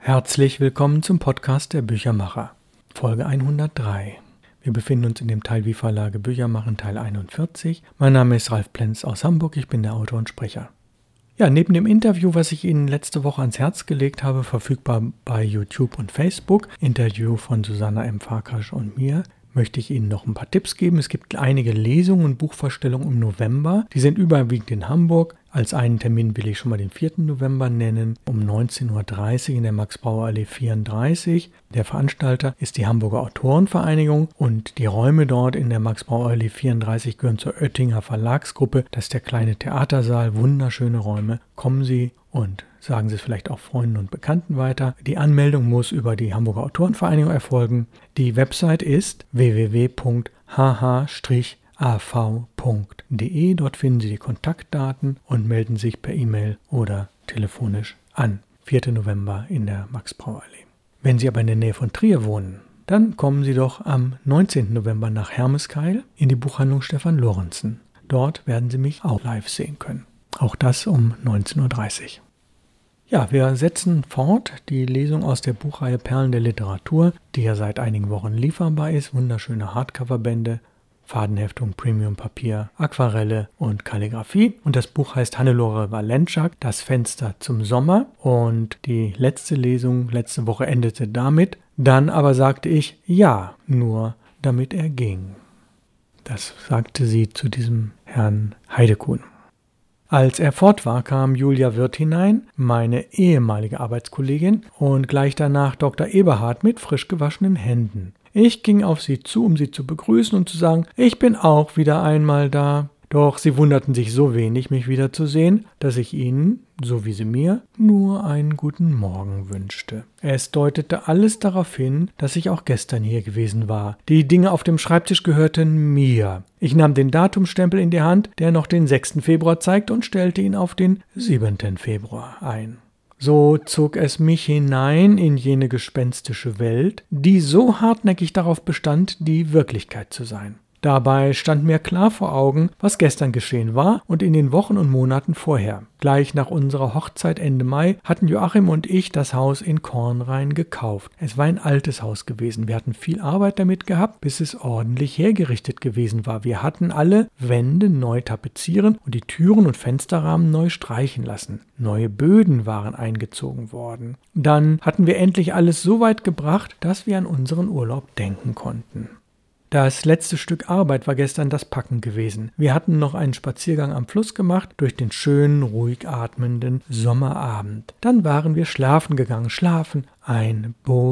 Herzlich willkommen zum Podcast der Büchermacher, Folge 103. Wir befinden uns in dem Teil Wie Verlage Bücher machen, Teil 41. Mein Name ist Ralf Plenz aus Hamburg, ich bin der Autor und Sprecher. Ja, neben dem Interview, was ich Ihnen letzte Woche ans Herz gelegt habe, verfügbar bei YouTube und Facebook, Interview von Susanna M. Farkas und mir, möchte ich Ihnen noch ein paar Tipps geben. Es gibt einige Lesungen und Buchvorstellungen im November. Die sind überwiegend in Hamburg. Als einen Termin will ich schon mal den 4. November nennen, um 19.30 Uhr in der Max-Brauer-Allee 34. Der Veranstalter ist die Hamburger Autorenvereinigung und die Räume dort in der Max-Brauer-Allee 34 gehören zur Oettinger Verlagsgruppe. Das ist der kleine Theatersaal, wunderschöne Räume. Kommen Sie und sagen Sie es vielleicht auch Freunden und Bekannten weiter. Die Anmeldung muss über die Hamburger Autorenvereinigung erfolgen. Die Website ist www.hh-av.de. Dort finden Sie die Kontaktdaten und melden sich per E-Mail oder telefonisch an. 4. November in der Max-Brauer-Allee. Wenn Sie aber in der Nähe von Trier wohnen, dann kommen Sie doch am 19. November nach Hermeskeil in die Buchhandlung Stefan Lorenzen. Dort werden Sie mich auch live sehen können. Auch das um 19.30 Uhr. Ja, wir setzen fort die Lesung aus der Buchreihe Perlen der Literatur, die ja seit einigen Wochen lieferbar ist. Wunderschöne Hardcover-Bände, Fadenheftung, Premium-Papier, Aquarelle und Kalligrafie. Und das Buch heißt Hannelore Walenczak, Das Fenster zum Sommer. Und die letzte Lesung letzte Woche endete damit. Dann aber sagte ich, ja, nur damit er ging. Das sagte sie zu diesem Herrn Heidekuhn. Als er fort war, kam Julia Wirth hinein, meine ehemalige Arbeitskollegin, und gleich danach Dr. Eberhard mit frisch gewaschenen Händen. Ich ging auf sie zu, um sie zu begrüßen und zu sagen, ich bin auch wieder einmal da. Doch sie wunderten sich so wenig, mich wiederzusehen, dass ich ihnen, so wie sie mir, nur einen guten Morgen wünschte. Es deutete alles darauf hin, dass ich auch gestern hier gewesen war. Die Dinge auf dem Schreibtisch gehörten mir. Ich nahm den Datumstempel in die Hand, der noch den 6. Februar zeigt, und stellte ihn auf den 7. Februar ein. So zog es mich hinein in jene gespenstische Welt, die so hartnäckig darauf bestand, die Wirklichkeit zu sein. Dabei stand mir klar vor Augen, was gestern geschehen war und in den Wochen und Monaten vorher. Gleich nach unserer Hochzeit Ende Mai hatten Joachim und ich das Haus in Kornrhein gekauft. Es war ein altes Haus gewesen. Wir hatten viel Arbeit damit gehabt, bis es ordentlich hergerichtet gewesen war. Wir hatten alle Wände neu tapezieren und die Türen und Fensterrahmen neu streichen lassen. Neue Böden waren eingezogen worden. Dann hatten wir endlich alles so weit gebracht, dass wir an unseren Urlaub denken konnten. Das letzte Stück Arbeit war gestern das Packen gewesen. Wir hatten noch einen Spaziergang am Fluss gemacht, durch den schönen, ruhig atmenden Sommerabend. Dann waren wir schlafen gegangen. Schlafen, ein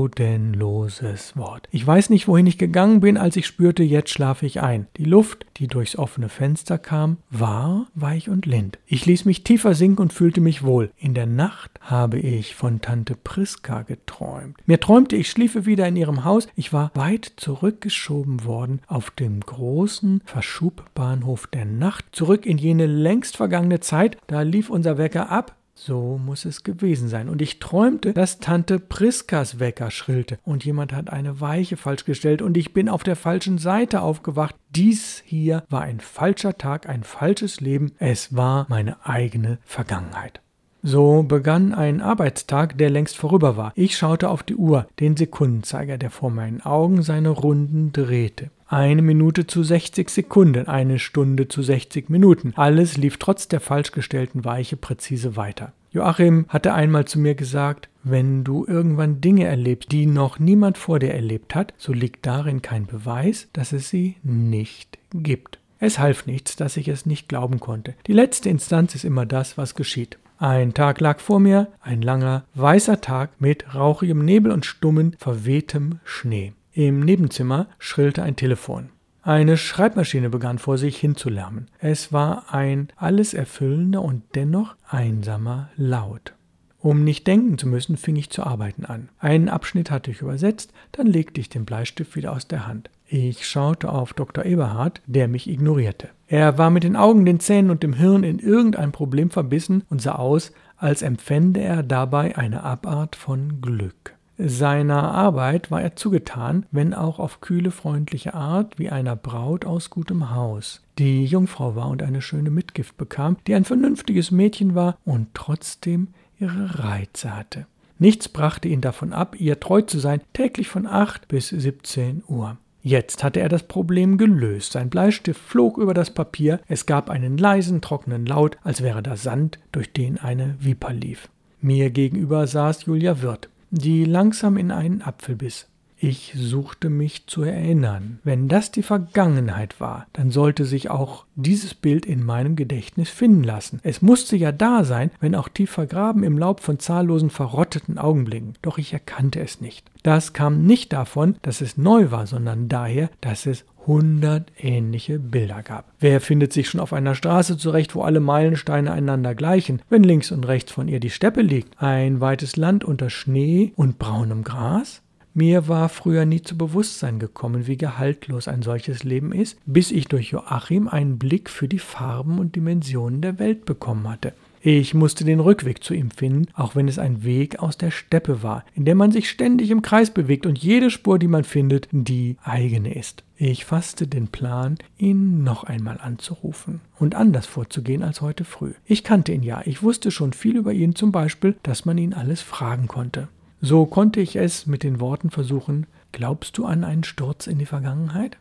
bodenloses Wort. Ich weiß nicht, wohin ich gegangen bin, als ich spürte, jetzt schlafe ich ein. Die Luft, die durchs offene Fenster kam, war weich und lind. Ich ließ mich tiefer sinken und fühlte mich wohl. In der Nacht habe ich von Tante Priska geträumt. Mir träumte, ich schliefe wieder in ihrem Haus. Ich war weit zurückgeschoben worden auf dem großen Verschubbahnhof der Nacht, zurück in jene längst vergangene Zeit. Da lief unser Wecker ab. So muss es gewesen sein. Und ich träumte, dass Tante Priskas Wecker schrillte und jemand hat eine Weiche falsch gestellt und ich bin auf der falschen Seite aufgewacht. Dies hier war ein falscher Tag, ein falsches Leben. Es war meine eigene Vergangenheit. So begann ein Arbeitstag, der längst vorüber war. Ich schaute auf die Uhr, den Sekundenzeiger, der vor meinen Augen seine Runden drehte. 1 Minute zu 60 Sekunden, 1 Stunde zu 60 Minuten. Alles lief trotz der falsch gestellten Weiche präzise weiter. Joachim hatte einmal zu mir gesagt, wenn du irgendwann Dinge erlebst, die noch niemand vor dir erlebt hat, so liegt darin kein Beweis, dass es sie nicht gibt. Es half nichts, dass ich es nicht glauben konnte. Die letzte Instanz ist immer das, was geschieht. Ein Tag lag vor mir, ein langer, weißer Tag mit rauchigem Nebel und stummen, verwehtem Schnee. Im Nebenzimmer schrillte ein Telefon. Eine Schreibmaschine begann vor sich hin zu lärmen. Es war ein alles erfüllender und dennoch einsamer Laut. Um nicht denken zu müssen, fing ich zu arbeiten an. Einen Abschnitt hatte ich übersetzt, dann legte ich den Bleistift wieder aus der Hand. Ich schaute auf Dr. Eberhard, der mich ignorierte. Er war mit den Augen, den Zähnen und dem Hirn in irgendein Problem verbissen und sah aus, als empfände er dabei eine Abart von Glück. Seiner Arbeit war er zugetan, wenn auch auf kühle, freundliche Art, wie einer Braut aus gutem Haus, die Jungfrau war und eine schöne Mitgift bekam, die ein vernünftiges Mädchen war und trotzdem ihre Reize hatte. Nichts brachte ihn davon ab, ihr treu zu sein, täglich von 8 bis 17 Uhr. Jetzt hatte er das Problem gelöst. Sein Bleistift flog über das Papier. Es gab einen leisen, trockenen Laut, als wäre da Sand, durch den eine Viper lief. Mir gegenüber saß Julia Wirth, die langsam in einen Apfel biss. Ich suchte mich zu erinnern. Wenn das die Vergangenheit war, dann sollte sich auch dieses Bild in meinem Gedächtnis finden lassen. Es musste ja da sein, wenn auch tief vergraben im Laub von zahllosen verrotteten Augenblicken. Doch ich erkannte es nicht. Das kam nicht davon, dass es neu war, sondern daher, dass es 100 ähnliche Bilder gab. Wer findet sich schon auf einer Straße zurecht, wo alle Meilensteine einander gleichen, wenn links und rechts von ihr die Steppe liegt? Ein weites Land unter Schnee und braunem Gras? Mir war früher nie zu Bewusstsein gekommen, wie gehaltlos ein solches Leben ist, bis ich durch Joachim einen Blick für die Farben und Dimensionen der Welt bekommen hatte. Ich musste den Rückweg zu ihm finden, auch wenn es ein Weg aus der Steppe war, in der man sich ständig im Kreis bewegt und jede Spur, die man findet, die eigene ist. Ich fasste den Plan, ihn noch einmal anzurufen und anders vorzugehen als heute früh. Ich kannte ihn ja, ich wusste schon viel über ihn, zum Beispiel, dass man ihn alles fragen konnte. So konnte ich es mit den Worten versuchen: Glaubst du an einen Sturz in die Vergangenheit?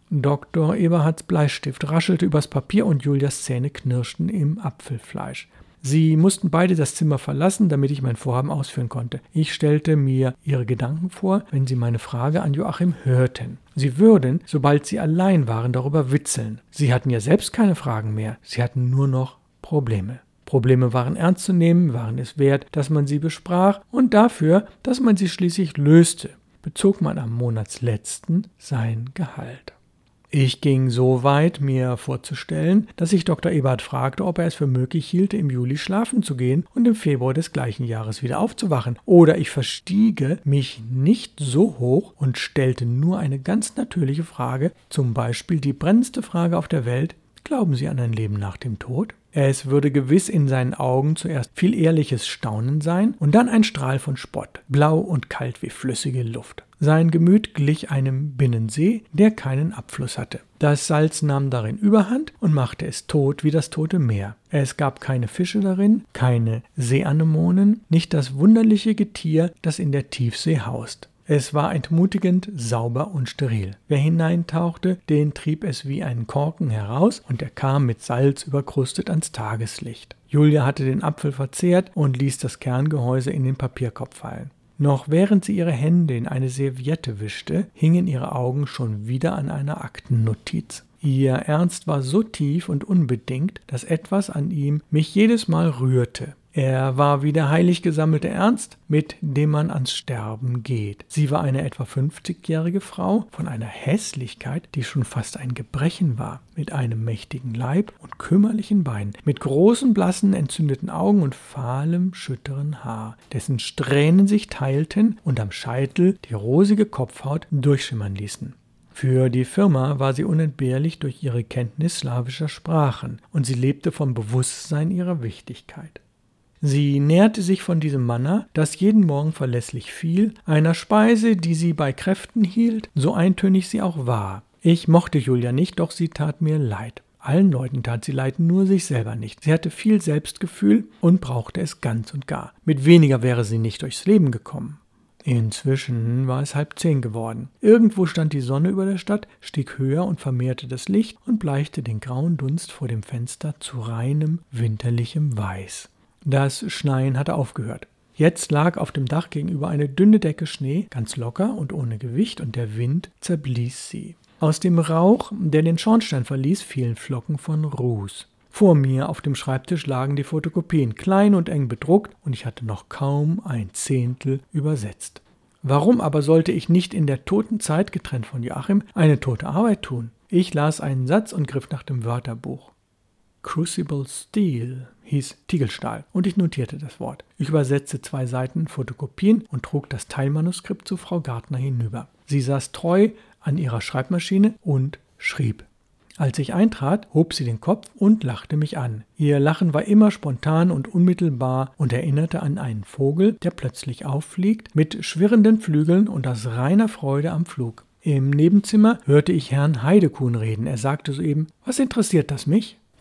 Dr. Eberhards Bleistift raschelte übers Papier und Julias Zähne knirschten im Apfelfleisch. Sie mussten beide das Zimmer verlassen, damit ich mein Vorhaben ausführen konnte. Ich stellte mir ihre Gedanken vor, wenn sie meine Frage an Joachim hörten. Sie würden, sobald sie allein waren, darüber witzeln. Sie hatten ja selbst keine Fragen mehr, sie hatten nur noch Probleme. Probleme waren ernst zu nehmen, waren es wert, dass man sie besprach, und dafür, dass man sie schließlich löste, bezog man am Monatsletzten sein Gehalt. Ich ging so weit, mir vorzustellen, dass ich Dr. Eberhard fragte, ob er es für möglich hielte, im Juli schlafen zu gehen und im Februar des gleichen Jahres wieder aufzuwachen. Oder ich verstiege mich nicht so hoch und stellte nur eine ganz natürliche Frage, zum Beispiel die brennendste Frage auf der Welt: Glauben Sie an ein Leben nach dem Tod? Es würde gewiss in seinen Augen zuerst viel ehrliches Staunen sein und dann ein Strahl von Spott, blau und kalt wie flüssige Luft. Sein Gemüt glich einem Binnensee, der keinen Abfluss hatte. Das Salz nahm darin Überhand und machte es tot wie das Tote Meer. Es gab keine Fische darin, keine Seeanemonen, nicht das wunderliche Getier, das in der Tiefsee haust. Es war entmutigend, sauber und steril. Wer hineintauchte, den trieb es wie einen Korken heraus und er kam mit Salz überkrustet ans Tageslicht. Julia hatte den Apfel verzehrt und ließ das Kerngehäuse in den Papierkorb fallen. Noch während sie ihre Hände in eine Serviette wischte, hingen ihre Augen schon wieder an einer Aktennotiz. Ihr Ernst war so tief und unbedingt, dass etwas an ihm mich jedes Mal rührte. Er war wie der heilig gesammelte Ernst, mit dem man ans Sterben geht. Sie war eine etwa 50-jährige Frau, von einer Hässlichkeit, die schon fast ein Gebrechen war, mit einem mächtigen Leib und kümmerlichen Beinen, mit großen, blassen, entzündeten Augen und fahlem, schütteren Haar, dessen Strähnen sich teilten und am Scheitel die rosige Kopfhaut durchschimmern ließen. Für die Firma war sie unentbehrlich durch ihre Kenntnis slawischer Sprachen und sie lebte vom Bewusstsein ihrer Wichtigkeit. Sie nährte sich von diesem Manna, das jeden Morgen verlässlich fiel, einer Speise, die sie bei Kräften hielt, so eintönig sie auch war. Ich mochte Julia nicht, doch sie tat mir leid. Allen Leuten tat sie leid, nur sich selber nicht. Sie hatte viel Selbstgefühl und brauchte es ganz und gar. Mit weniger wäre sie nicht durchs Leben gekommen. Inzwischen war es 9:30 geworden. Irgendwo stand die Sonne über der Stadt, stieg höher und vermehrte das Licht und bleichte den grauen Dunst vor dem Fenster zu reinem, winterlichem Weiß. Das Schneien hatte aufgehört. Jetzt lag auf dem Dach gegenüber eine dünne Decke Schnee, ganz locker und ohne Gewicht, und der Wind zerblies sie. Aus dem Rauch, der den Schornstein verließ, fielen Flocken von Ruß. Vor mir auf dem Schreibtisch lagen die Fotokopien, klein und eng bedruckt, und ich hatte noch kaum 1/10 übersetzt. Warum aber sollte ich nicht in der toten Zeit, getrennt von Joachim, eine tote Arbeit tun? Ich las einen Satz und griff nach dem Wörterbuch. Crucible Steel hieß Tiegelstahl, und ich notierte das Wort. Ich übersetzte 2 Seiten Fotokopien und trug das Teilmanuskript zu Frau Gartner hinüber. Sie saß treu an ihrer Schreibmaschine und schrieb. Als ich eintrat, hob sie den Kopf und lachte mich an. Ihr Lachen war immer spontan und unmittelbar und erinnerte an einen Vogel, der plötzlich auffliegt, mit schwirrenden Flügeln und aus reiner Freude am Flug. Im Nebenzimmer hörte ich Herrn Heidekuhn reden. Er sagte soeben: Was interessiert das mich?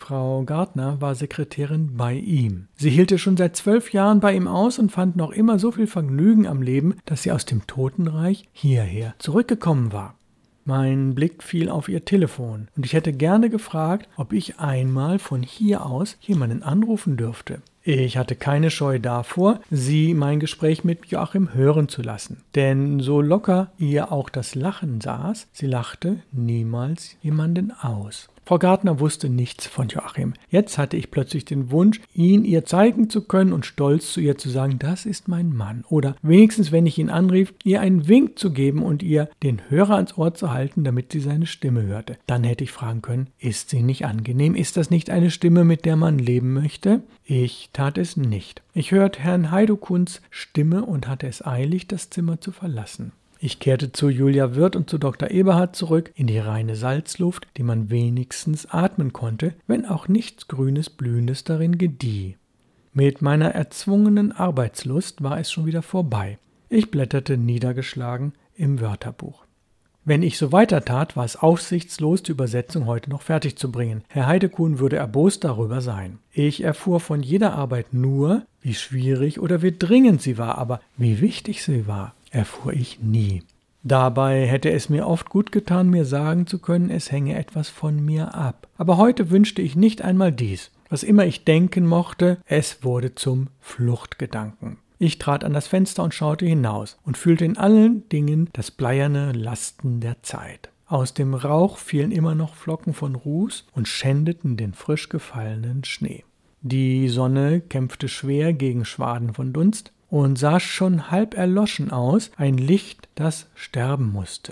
Frau Gardner war Sekretärin bei ihm. Sie hielt schon seit 12 Jahren bei ihm aus und fand noch immer so viel Vergnügen am Leben, dass sie aus dem Totenreich hierher zurückgekommen war. Mein Blick fiel auf ihr Telefon und ich hätte gerne gefragt, ob ich einmal von hier aus jemanden anrufen dürfte. Ich hatte keine Scheu davor, sie mein Gespräch mit Joachim hören zu lassen. Denn so locker ihr auch das Lachen saß, sie lachte niemals jemanden aus. Frau Gardner wusste nichts von Joachim. Jetzt hatte ich plötzlich den Wunsch, ihn ihr zeigen zu können und stolz zu ihr zu sagen, das ist mein Mann. Oder wenigstens, wenn ich ihn anrief, ihr einen Wink zu geben und ihr den Hörer ans Ohr zu halten, damit sie seine Stimme hörte. Dann hätte ich fragen können, ist sie nicht angenehm? Ist das nicht eine Stimme, mit der man leben möchte? Ich tat es nicht. Ich hörte Herrn Heidukuns Stimme und hatte es eilig, das Zimmer zu verlassen. Ich kehrte zu Julia Wirth und zu Dr. Eberhard zurück, in die reine Salzluft, die man wenigstens atmen konnte, wenn auch nichts Grünes, Blühendes darin gedieh. Mit meiner erzwungenen Arbeitslust war es schon wieder vorbei. Ich blätterte niedergeschlagen im Wörterbuch. Wenn ich so weitertat, war es aussichtslos, die Übersetzung heute noch fertig zu bringen. Herr Heidekun würde erbost darüber sein. Ich erfuhr von jeder Arbeit nur, wie schwierig oder wie dringend sie war, aber wie wichtig sie war, erfuhr ich nie. Dabei hätte es mir oft gut getan, mir sagen zu können, es hänge etwas von mir ab. Aber heute wünschte ich nicht einmal dies. Was immer ich denken mochte, es wurde zum Fluchtgedanken. Ich trat an das Fenster und schaute hinaus und fühlte in allen Dingen das bleierne Lasten der Zeit. Aus dem Rauch fielen immer noch Flocken von Ruß und schändeten den frisch gefallenen Schnee. Die Sonne kämpfte schwer gegen Schwaden von Dunst und sah schon halb erloschen aus, ein Licht, das sterben musste.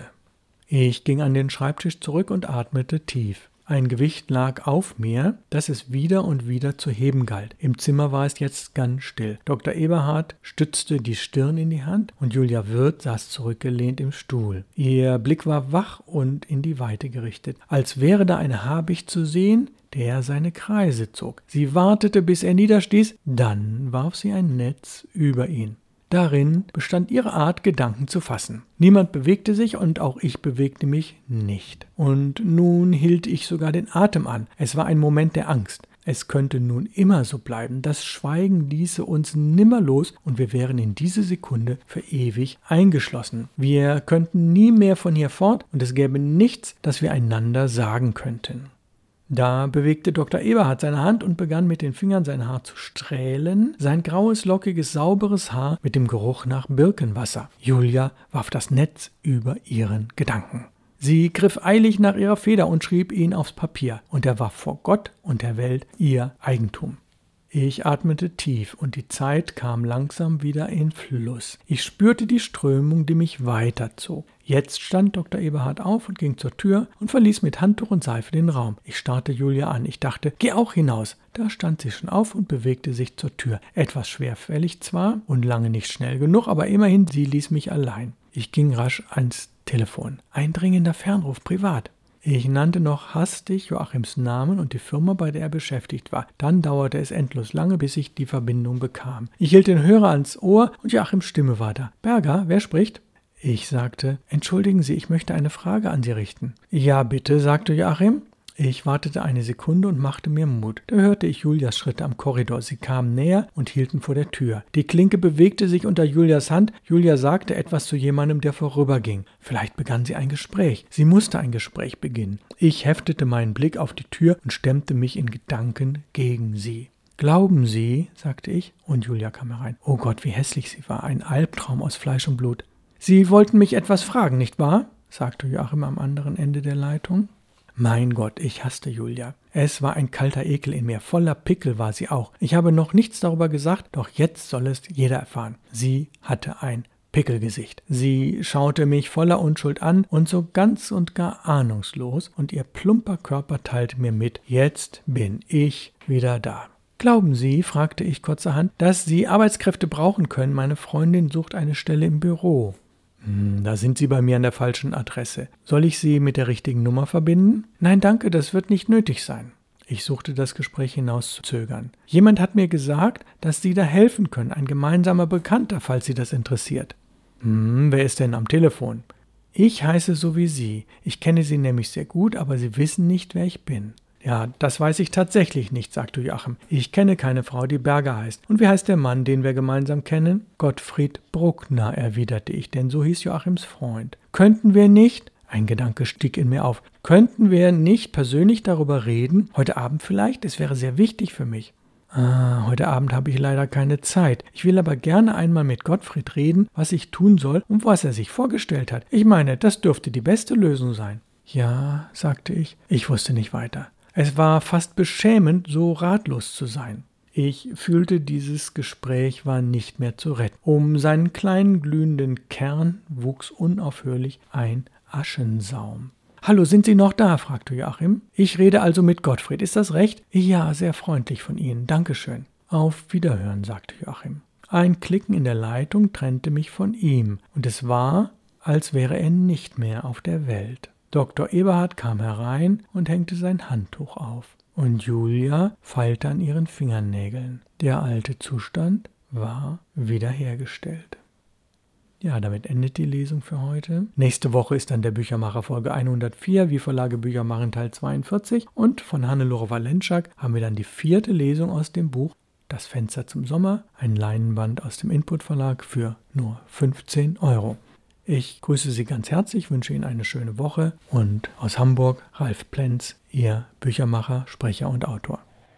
Ich ging an den Schreibtisch zurück und atmete tief. Ein Gewicht lag auf mir, das es wieder und wieder zu heben galt. Im Zimmer war es jetzt ganz still. Dr. Eberhard stützte die Stirn in die Hand und Julia Wirth saß zurückgelehnt im Stuhl. Ihr Blick war wach und in die Weite gerichtet, als wäre da ein Habicht zu sehen, der seine Kreise zog. Sie wartete, bis er niederstieß, dann warf sie ein Netz über ihn. Darin bestand ihre Art, Gedanken zu fassen. Niemand bewegte sich und auch ich bewegte mich nicht. Und nun hielt ich sogar den Atem an. Es war ein Moment der Angst. Es könnte nun immer so bleiben. Das Schweigen ließe uns nimmer los und wir wären in diese Sekunde für ewig eingeschlossen. Wir könnten nie mehr von hier fort und es gäbe nichts, das wir einander sagen könnten. Da bewegte Dr. Eberhard seine Hand und begann mit den Fingern sein Haar zu strählen, sein graues, lockiges, sauberes Haar mit dem Geruch nach Birkenwasser. Julia warf das Netz über ihren Gedanken. Sie griff eilig nach ihrer Feder und schrieb ihn aufs Papier, und er war vor Gott und der Welt ihr Eigentum. Ich atmete tief und die Zeit kam langsam wieder in Fluss. Ich spürte die Strömung, die mich weiterzog. Jetzt stand Dr. Eberhard auf und ging zur Tür und verließ mit Handtuch und Seife den Raum. Ich starrte Julia an. Ich dachte, geh auch hinaus. Da stand sie schon auf und bewegte sich zur Tür. Etwas schwerfällig zwar und lange nicht schnell genug, aber immerhin, sie ließ mich allein. Ich ging rasch ans Telefon. Ein dringender Fernruf, privat. Ich nannte noch hastig Joachims Namen und die Firma, bei der er beschäftigt war. Dann dauerte es endlos lange, bis ich die Verbindung bekam. Ich hielt den Hörer ans Ohr und Joachims Stimme war da. Berger, wer spricht? Ich sagte, entschuldigen Sie, ich möchte eine Frage an Sie richten. Ja, bitte, sagte Joachim. Ich wartete eine Sekunde und machte mir Mut. Da hörte ich Julias Schritte am Korridor. Sie kamen näher und hielten vor der Tür. Die Klinke bewegte sich unter Julias Hand. Julia sagte etwas zu jemandem, der vorüberging. Vielleicht begann sie ein Gespräch. Sie musste ein Gespräch beginnen. Ich heftete meinen Blick auf die Tür und stemmte mich in Gedanken gegen sie. Glauben Sie, sagte ich, und Julia kam herein. Oh Gott, wie hässlich sie war. Ein Albtraum aus Fleisch und Blut. Sie wollten mich etwas fragen, nicht wahr? Sagte Joachim am anderen Ende der Leitung. Mein Gott, ich hasste Julia. Es war ein kalter Ekel in mir, voller Pickel war sie auch. Ich habe noch nichts darüber gesagt, doch jetzt soll es jeder erfahren. Sie hatte ein Pickelgesicht. Sie schaute mich voller Unschuld an und so ganz und gar ahnungslos, und ihr plumper Körper teilte mir mit, jetzt bin ich wieder da. Glauben Sie, fragte ich kurzerhand, dass Sie Arbeitskräfte brauchen können? Meine Freundin sucht eine Stelle im Büro. Da sind Sie bei mir an der falschen Adresse. Soll ich Sie mit der richtigen Nummer verbinden? Nein, danke, das wird nicht nötig sein. Ich suchte das Gespräch hinauszuzögern. Jemand hat mir gesagt, dass Sie da helfen können, ein gemeinsamer Bekannter, falls Sie das interessiert. Wer ist denn am Telefon? Ich heiße so wie Sie. Ich kenne Sie nämlich sehr gut, aber Sie wissen nicht, wer ich bin. Ja, das weiß ich tatsächlich nicht, sagte Joachim. Ich kenne keine Frau, die Berger heißt. Und wie heißt der Mann, den wir gemeinsam kennen? Gottfried Bruckner, erwiderte ich, denn so hieß Joachims Freund. Könnten wir nicht, ein Gedanke stieg in mir auf, könnten wir nicht persönlich darüber reden? Heute Abend vielleicht? Es wäre sehr wichtig für mich. Heute Abend habe ich leider keine Zeit. Ich will aber gerne einmal mit Gottfried reden, was ich tun soll und was er sich vorgestellt hat. Ich meine, das dürfte die beste Lösung sein. Ja, sagte ich. Ich wusste nicht weiter. Es war fast beschämend, so ratlos zu sein. Ich fühlte, dieses Gespräch war nicht mehr zu retten. Um seinen kleinen glühenden Kern wuchs unaufhörlich ein Aschensaum. »Hallo, sind Sie noch da?« fragte Joachim. »Ich rede also mit Gottfried. Ist das recht?« »Ja, sehr freundlich von Ihnen. Dankeschön.« »Auf Wiederhören«, sagte Joachim. Ein Klicken in der Leitung trennte mich von ihm, und es war, als wäre er nicht mehr auf der Welt. Dr. Eberhard kam herein und hängte sein Handtuch auf. Und Julia feilte an ihren Fingernägeln. Der alte Zustand war wiederhergestellt. Ja, damit endet die Lesung für heute. Nächste Woche ist dann der Büchermacher Folge 104, wie Verlage Bücher machen, Teil 42. Und von Hannelore Walentschak haben wir dann die 4. Lesung aus dem Buch Das Fenster zum Sommer, ein Leinenband aus dem Input Verlag für nur 15 €. Ich grüße Sie ganz herzlich, wünsche Ihnen eine schöne Woche und aus Hamburg Ralf Plenz, Ihr Büchermacher, Sprecher und Autor.